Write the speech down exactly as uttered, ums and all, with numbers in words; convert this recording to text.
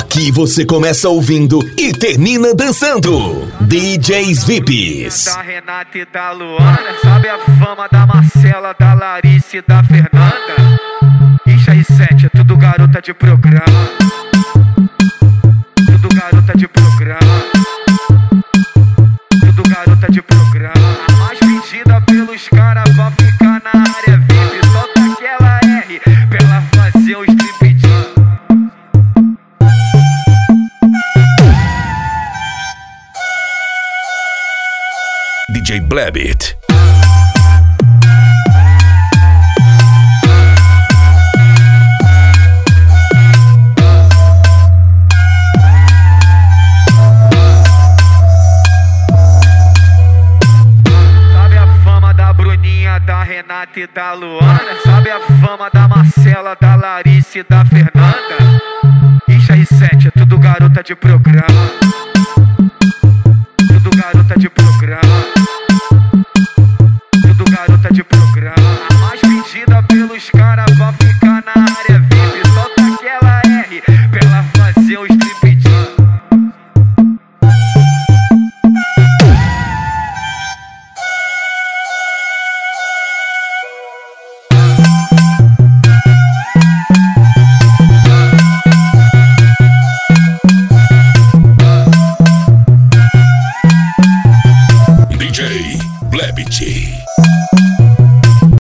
Aqui você começa ouvindo e termina dançando. D Js V I Ps. Da Renata e da Luana, sabe a fama da Marcela, da Larissa e da Fernanda? Isha e Sete, é tudo garota de programa. Tudo garota de programa. Tudo garota de programa. A mais pedida pelos caras pra ficar na área V I P. Solta aquela R pra ela fazer os striptease. D J Blabit. Sabe a fama da Bruninha, da Renata e da Luana? Sabe a fama da Marcela, da Larissa e da Fernanda? Isha e Sete, é tudo garota de programa.